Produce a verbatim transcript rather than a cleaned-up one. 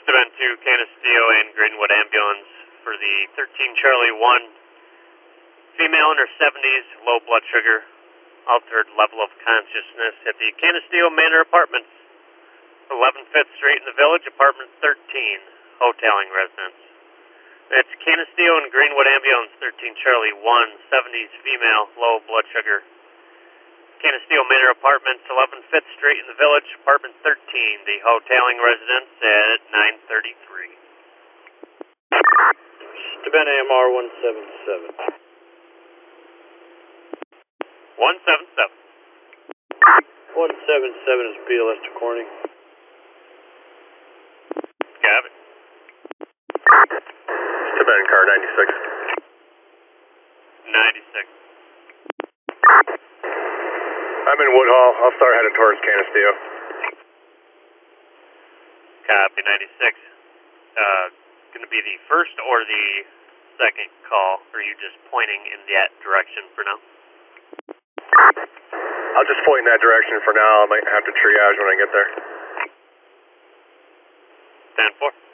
Steuben two, Canisteo and Greenwood ambulance for the thirteen Charlie one. Female in her seventies, low blood sugar, altered level of consciousness at the Canisteo Manor Apartments, eleven Fifth Street in the Village, apartment thirteen, hoteling residence. That's Canisteo and Greenwood ambulance, thirteen Charlie one, seventies female, low blood sugar. Canisteo Manor Apartments, eleven Fifth Street in the Village, apartment thirteen, the hoteling residence at nine thirty-three. Steuben A M R one seven seven. one seven seven. one seven seven is B L S to Corning. Got it. Steuben car ninety-six. ninety-six. I'm in Woodhall. I'll start heading towards Canisteo. Copy, ninety-six. Uh, going to be the first or the second call? Or are you just pointing in that direction for now? I'll just point in that direction for now. I might have to triage when I get there. ten four.